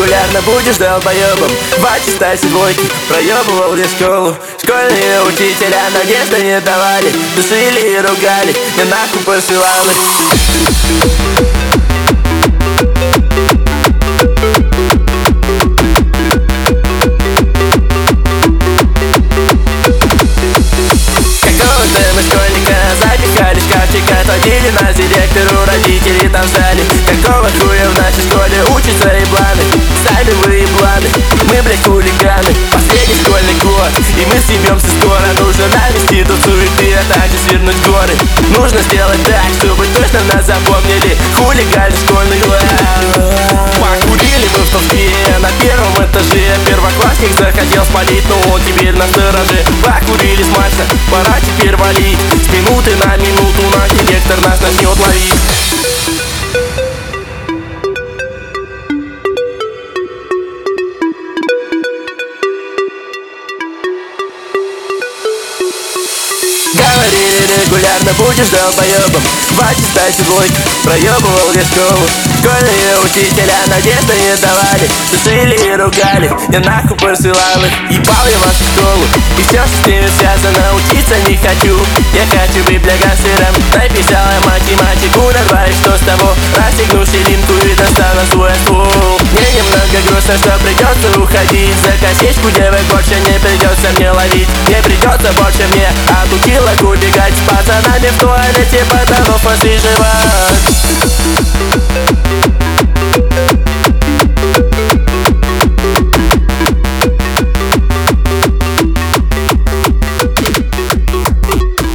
регулярно будешь долбоебом. Бачи, ставься двойки, проебывал я школу. Школьные учителя надежды не давали, душили и ругали, я нахуй посылали. Мы школьника запихали в шкафчик, отводили нас директору, родители там ждали. Какого хуя в нашей школе учатся ебланы? Сами вы ебланы, мы, блядь, хулиганы. Последний школьный год, и мы съебемся скоро. Нужно навести тут суеты, а также свернуть горы. Нужно сделать так, чтобы точно нас запомнили. Хулиганы школьных глав. Покурили мы в толпе на первом этаже. Первоклассник захотел спалить, но он теперь на стороже. Покурили смачно, пора теперь валить. С минуты на минуту наш директор нас начнет ловить. Говорили регулярно будешь долбоебом. Бачи, ставься двойки, проебывал я школу. Школьные учителя надежды не давали, душили и ругали, я нахуй посылал их. Ебал я вашу школу, и все, что с ними связано, учиться не хочу. Я хочу быть блягасыром, написал я математику на 2, и что с того? Расстегну ширинку и достану свой ствол. Мне немного грустно, что придется уходить. За косичку девок больше не придется мне ловить. Не придется больше мне от бутылок убегать, с пацанами в туалете пацанов освежевать.